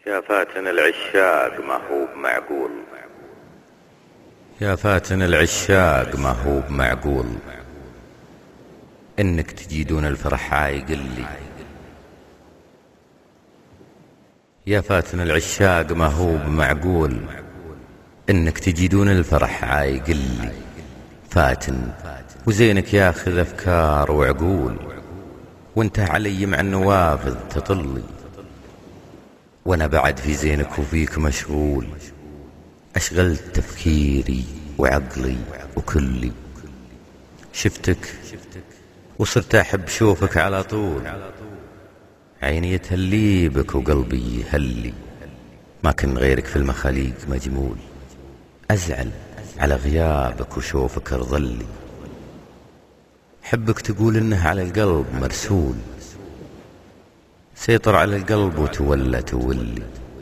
يا فاتن العشاق ما هو بمعقول، يا فاتن العشاق ما هو بمعقول إنك تجي دون الفرح عايقل لي. يا فاتن العشاق ما هو بمعقول إنك تجي دون الفرح عايقل لي. فاتن وزينك ياخذ أفكار وعقول، وانت علي مع النوافذ تطلي، وانا بعد في زينك وفيك مشغول. اشغلت تفكيري وعقلي وكلي، شفتك وصرت احب شوفك على طول. عيني يتهلي بك وقلبي يهلي، ما كان غيرك في المخاليق مجمول. ازعل على غيابك وشوفك ارضلي، حبك تقول انه على القلب مرسول. سيطر على القلب وتولى تولي،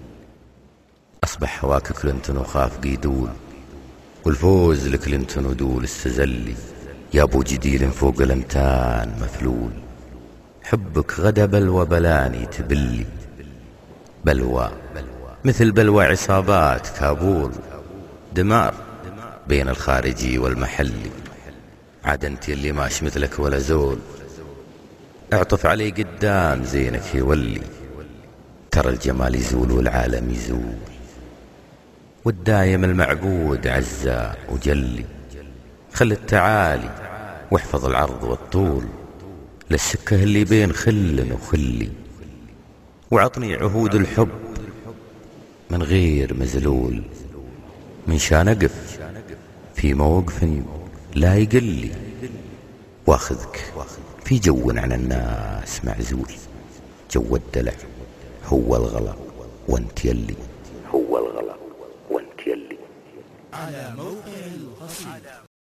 أصبح هواك كلنتن وخاف قيدول، والفوز لكلنتن ودول استزلي. يا أبو جديل فوق الأمتان مفلول، حبك غدا بلوى بلاني تبلي. بلوى مثل بلوى عصابات كابول، دمار بين الخارجي والمحلي. عاد انت اللي ماش مثلك ولا زول، اعطف علي قدام زينك يولي. ترى الجمال يزول والعالم يزول، والدايم المعبود عزا وجلي. خل التعالي واحفظ العرض والطول، للسكة اللي بين خل وخلي. وعطني عهود الحب من غير مزلول، من شان اقف في موقف لا يقلي. واخذك في جو عن الناس معزول، جو الدلع هو الغلا وانت يلي، هو الغلا وانت يلي. على موقع القصيدة.